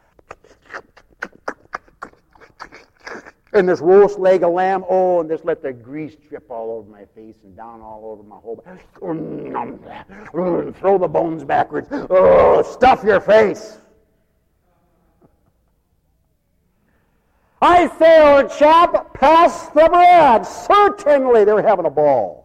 And this roast leg of lamb, oh, and just let the grease drip all over my face and down all over my whole back. Throw the bones backwards. Oh, stuff your face. I say, old chap, pass the bread. Certainly, they were having a ball.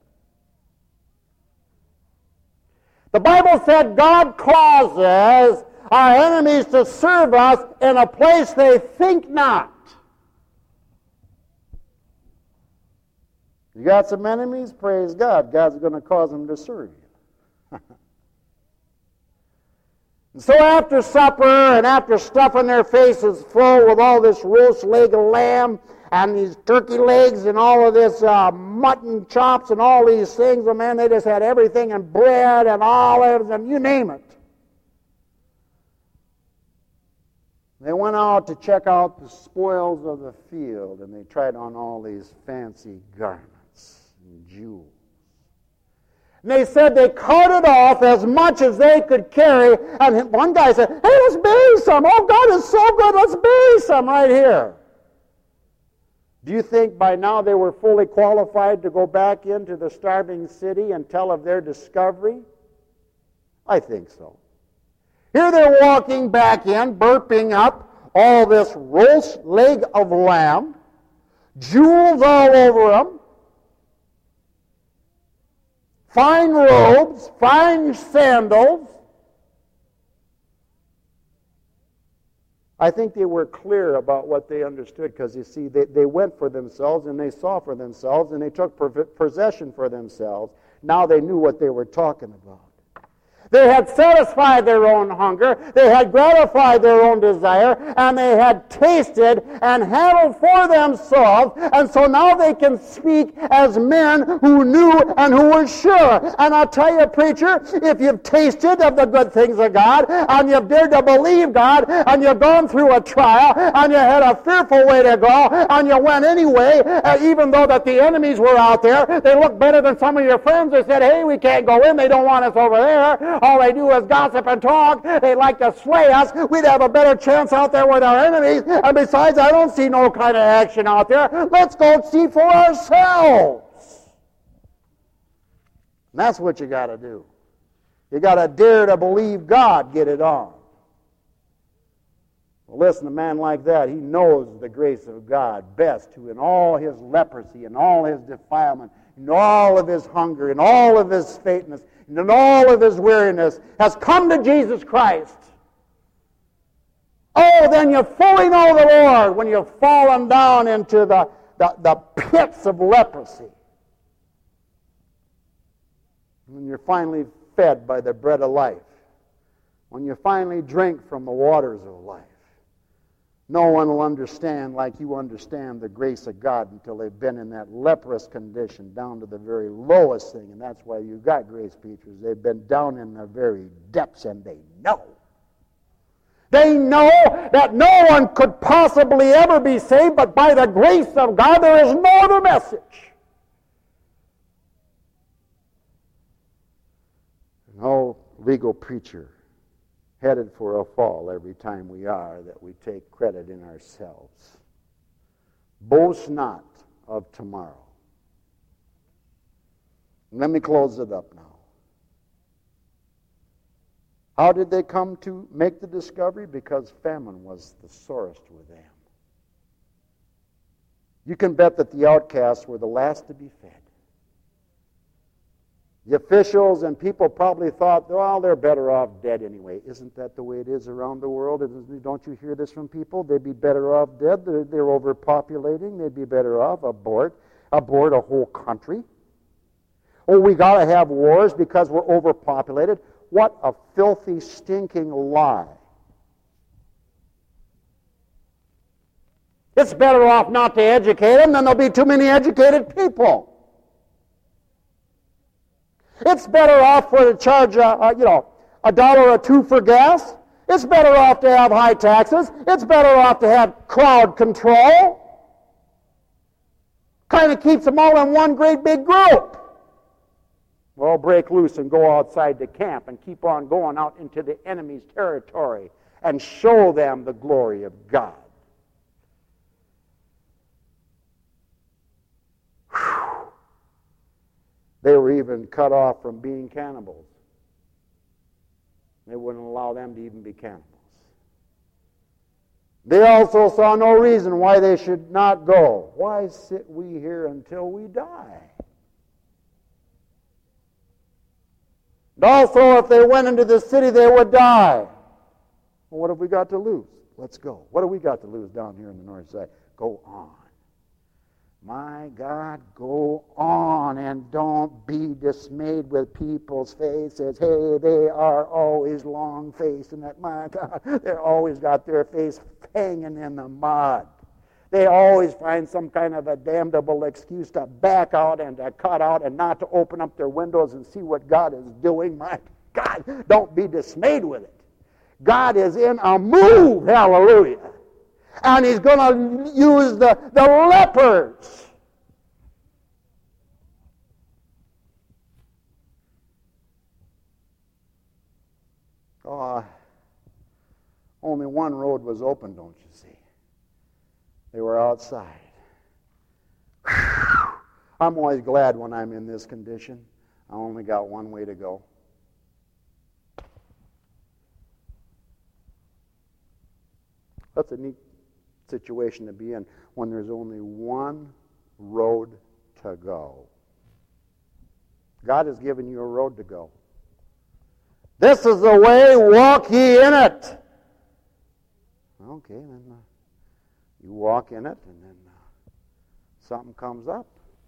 The Bible said God causes our enemies to serve us in a place they think not. You got some enemies? Praise God. God's going to cause them to serve you. And so after supper and after stuffing their faces full with all this roast leg of lamb and these turkey legs and all of this uh, mutton chops and all these things, oh man, they just had everything and bread and olives and you name it. They went out to check out the spoils of the field and they tried on all these fancy garments. Jewels. And they said they carted off as much as they could carry. And one guy said, hey, let's bury some. Oh, God is so good. Let's bury some right here. Do you think by now they were fully qualified to go back into the starving city and tell of their discovery? I think so. Here they're walking back in, burping up all this roast leg of lamb, jewels all over them, fine robes, fine sandals. I think they were clear about what they understood because, you see, they, they went for themselves and they saw for themselves and they took possession for themselves. Now they knew what they were talking about. They had satisfied their own hunger, they had gratified their own desire, and they had tasted and handled for themselves, and so now they can speak as men who knew and who were sure. And I'll tell you, preacher, if you've tasted of the good things of God, and you've dared to believe God, and you've gone through a trial, and you had a fearful way to go, and you went anyway, uh, even though that the enemies were out there, they looked better than some of your friends that said, hey, we can't go in, they don't want us over there. All they do is gossip and talk. They like to slay us. We'd have a better chance out there with our enemies. And besides, I don't see no kind of action out there. Let's go see for ourselves. And that's what you got to do. You got to dare to believe God. Get it on. Well, listen, a man like that, he knows the grace of God best, who in all his leprosy and all his defilement, in all of his hunger, in all of his faintness, and in all of his weariness, has come to Jesus Christ. Oh, then you fully know the Lord when you've fallen down into the, the, the pits of leprosy. When you're finally fed by the bread of life. When you finally drink from the waters of life. No one will understand like you understand the grace of God until they've been in that leprous condition down to the very lowest thing. And that's why you got grace preachers. They've been down in the very depths and they know. They know that no one could possibly ever be saved, but by the grace of God there is no other message. No legal preacher headed for a fall every time we are that we take credit in ourselves. Boast not of tomorrow. Let me close it up now. How did they come to make the discovery? Because famine was the sorest with them. You can bet that the outcasts were the last to be fed. The officials and people probably thought, well, they're better off dead anyway. Isn't that the way it is around the world? Don't you hear this from people? They'd be better off dead. They're, they're overpopulating. They'd be better off abort, abort a whole country. Oh, we got to have wars because we're overpopulated. What a filthy, stinking lie. It's better off not to educate them, then there'll be too many educated people. It's better off for to charge a, a, you know, a dollar or two for gas. It's better off to have high taxes. It's better off to have crowd control. Kind of keeps them all in one great big group. Well, break loose and go outside the camp and keep on going out into the enemy's territory and show them the glory of God. They were even cut off from being cannibals. They wouldn't allow them to even be cannibals. They also saw no reason why they should not go. Why sit we here until we die? And also, if they went into the city, they would die. Well, what have we got to lose? Let's go. What have we got to lose down here in the north side? Go on. My God, go on and don't be dismayed with people's faces. Hey, they are always long-faced, and that, my God, they're always got their face hanging in the mud. They always find some kind of a damnable excuse to back out and to cut out and not to open up their windows and see what God is doing. My God, don't be dismayed with it. God is in a move, hallelujah. And he's going to use the, the lepers. Oh, only one road was open, don't you see? They were outside. I'm always glad when I'm in this condition. I only got one way to go. That's a neat situation to be in when there's only one road to go. God has given you a road to go. This is the way, walk ye in it. Okay, then uh, you walk in it, and then uh, something comes up.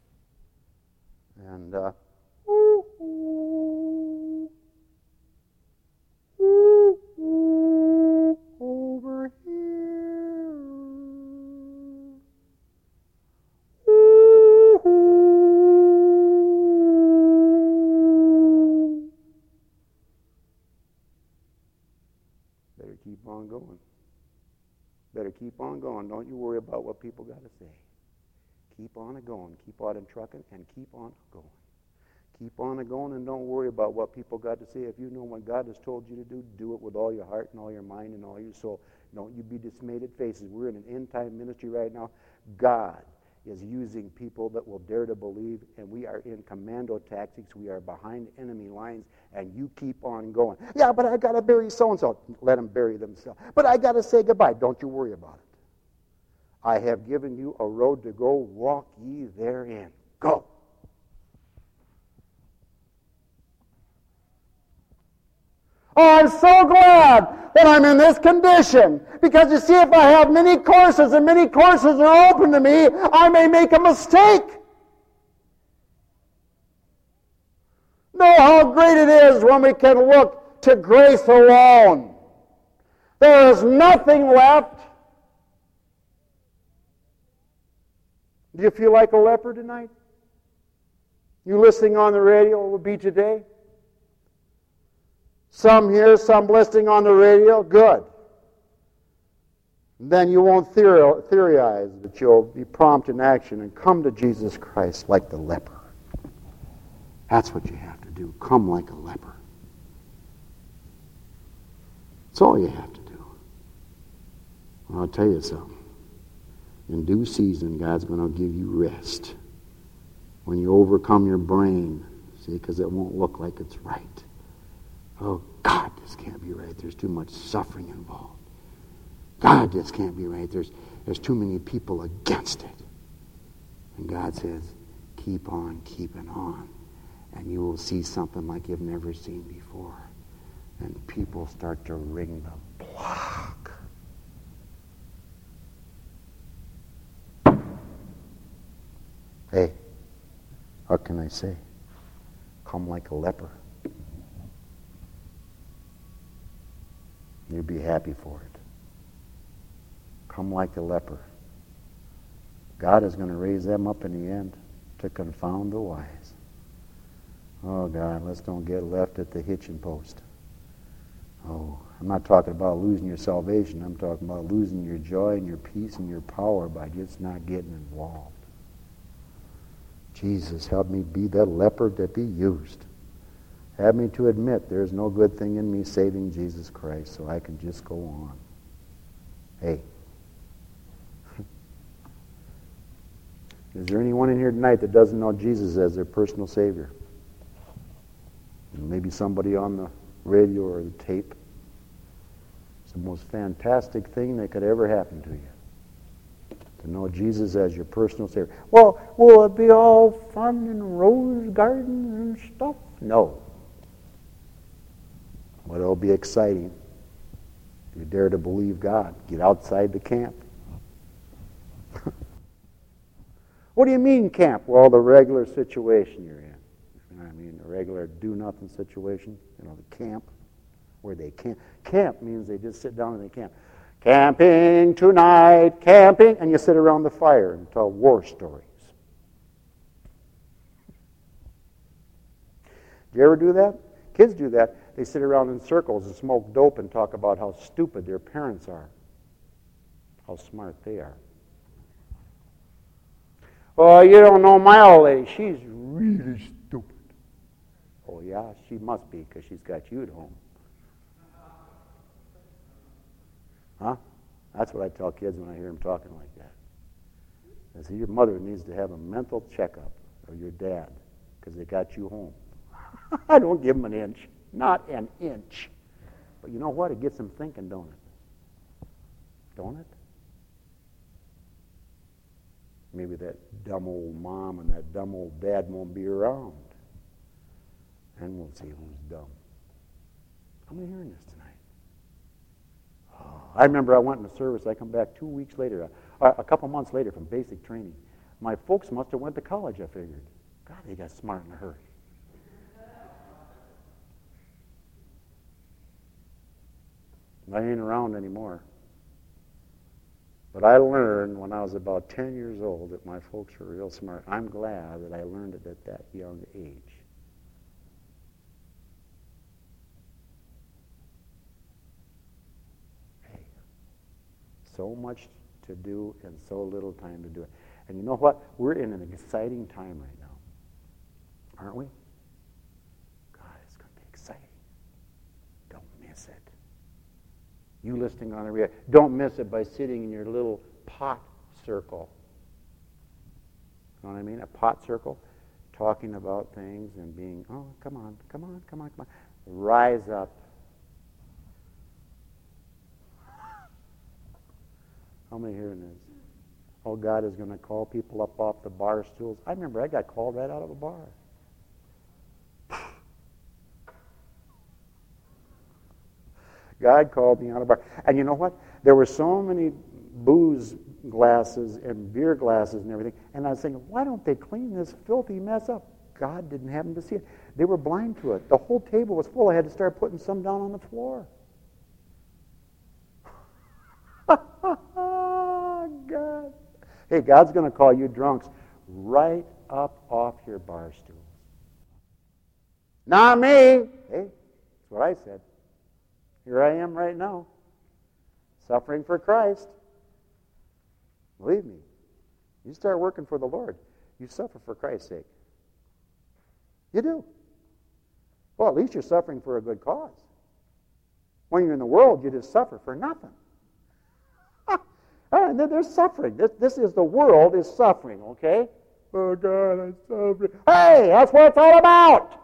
And, uh, ooh, ooh, ooh, ooh, over here. Ooh, ooh. Better keep on going. Better keep on going. Don't you worry about what people got to say. Keep on a-going. Keep on trucking and keep on going. Keep on a-going and don't worry about what people got to say. If you know what God has told you to do, do it with all your heart and all your mind and all your soul. Don't you be dismayed at faces. We're in an end-time ministry right now. God is using people that will dare to believe, and we are in commando tactics. We are behind enemy lines, and you keep on going. Yeah, but I got to bury so-and-so. Let them bury themselves. But I got to say goodbye. Don't you worry about it. I have given you a road to go. Walk ye therein. Go. Oh, I'm so glad that I'm in this condition. Because you see, if I have many courses and many courses are open to me, I may make a mistake. Know how great it is when we can look to grace alone. There is nothing left. Do you feel like a leper tonight? You listening on the radio will be today? Some here, some listening on the radio, good. Then you won't theorize, but you'll be prompt in action and come to Jesus Christ like the leper. That's what you have to do. Come like a leper. That's all you have to do. Well, I'll tell you something. In due season, God's going to give you rest. When you overcome your brain, see, because it won't look like it's right. Oh, God, this can't be right. There's too much suffering involved. God, this can't be right. There's, there's too many people against it. And God says, keep on keeping on. And you will see something like you've never seen before. And people start to ring the block. Hey, what can I say? Come like a leper. You'll be happy for it. Come like a leper. God is going to raise them up in the end to confound the wise. Oh, God, let's don't get left at the hitching post. Oh, I'm not talking about losing your salvation. I'm talking about losing your joy and your peace and your power by just not getting involved. Jesus, help me be that leper to be used. Help me to admit there's no good thing in me saving Jesus Christ, so I can just go on. Hey. Is there anyone in here tonight that doesn't know Jesus as their personal Savior? Maybe somebody on the radio or the tape. It's the most fantastic thing that could ever happen to you. To know Jesus as your personal Savior. Well, will it be all fun and rose gardens and stuff? No. But it'll be exciting. If you dare to believe God, get outside the camp. What do you mean camp? Well, the regular situation you're in. You know what I mean? The regular do-nothing situation. You know, the camp where they camp. Camp means they just sit down and they camp. Camping tonight, camping, and you sit around the fire and tell war stories. Do you ever do that? Kids do that. They sit around in circles and smoke dope and talk about how stupid their parents are, how smart they are. Oh, you don't know my old lady. She's really stupid. Oh, yeah, she must be because she's got you at home. Huh? That's what I tell kids when I hear them talking like that. I say, your mother needs to have a mental checkup, or your dad, because they got you home. I don't give them an inch. Not an inch. But you know what? It gets them thinking, don't it? Don't it? Maybe that dumb old mom and that dumb old dad won't be around. And we'll see who's dumb. How many hearing this tonight? Oh, I remember I went in the service. I come back two weeks later, a, a couple months later from basic training. My folks must have went to college, I figured. God, they got smart in a hurry. I ain't around anymore. But I learned when I was about ten years old that my folks were real smart. I'm glad that I learned it at that young age. Hey, so much to do and so little time to do it. And you know what? We're in an exciting time right now. Aren't we? God, it's going to be exciting. Don't miss it. You listening on the radio, don't miss it by sitting in your little pot circle. You know what I mean? A pot circle, talking about things and being, oh, come on, come on, come on, come on. Rise up. How many hearing this? Oh, God is going to call people up off the bar stools. I remember I got called right out of a bar. God called me out of a bar. And you know what? There were so many booze glasses and beer glasses and everything. And I was thinking, why don't they clean this filthy mess up? God didn't happen to see it. They were blind to it. The whole table was full. I had to start putting some down on the floor. God. Hey, God's going to call you drunks right up off your bar stools. Not me. Hey, that's what I said. Here I am right now, suffering for Christ. Believe me, you start working for the Lord, you suffer for Christ's sake. You do. Well, at least you're suffering for a good cause. When you're in the world, you just suffer for nothing. And then there's suffering. This, this is the world is suffering, okay? Oh, God, I'm suffering. Hey, that's what it's all about.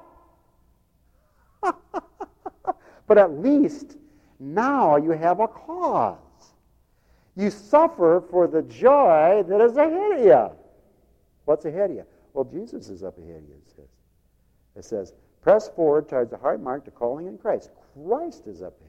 But at least now you have a cause. You suffer for the joy that is ahead of you. What's ahead of you? Well, Jesus is up ahead of you, it says. It says, press forward towards the high mark, the calling in Christ. Christ is up ahead.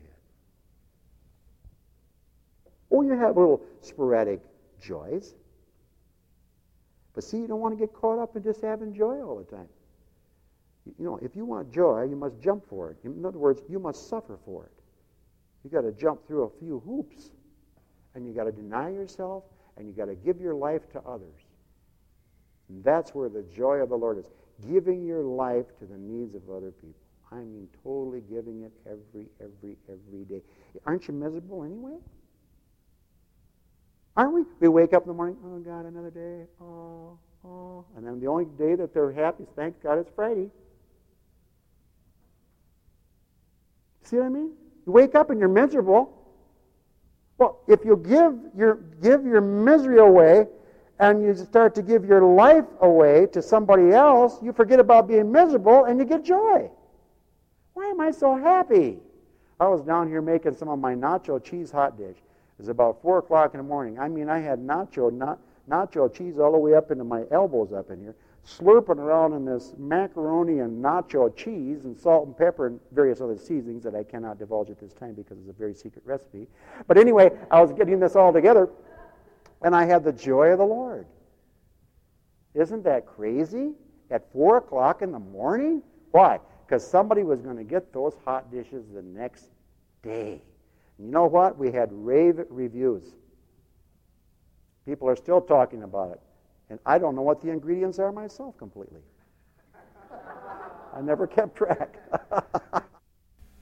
Oh, you have little sporadic joys. But see, you don't want to get caught up in just having joy all the time. You know, if you want joy, you must jump for it. In other words, you must suffer for it. You got to jump through a few hoops, and you got to deny yourself, and you got to give your life to others. And that's where the joy of the Lord is. Giving your life to the needs of other people. I mean, totally giving it every, every, every day. Aren't you miserable anyway? Aren't we? We wake up in the morning, oh, God, another day. Oh, oh. And then the only day that they're happy is, thank God, it's Friday. See what I mean? You wake up and you're miserable. Well, if you give your, give your misery away and you start to give your life away to somebody else, you forget about being miserable and you get joy. Why am I so happy? I was down here making some of my nacho cheese hot dish. It was about four o'clock in the morning. I mean, I had nacho, not, nacho cheese all the way up into my elbows up in here, slurping around in this macaroni and nacho cheese and salt and pepper and various other seasonings that I cannot divulge at this time because it's a very secret recipe. But anyway, I was getting this all together, and I had the joy of the Lord. Isn't that crazy? At four o'clock in the morning? Why? Because somebody was going to get those hot dishes the next day. And you know what? We had rave reviews. People are still talking about it. And I don't know what the ingredients are myself completely. I never kept track.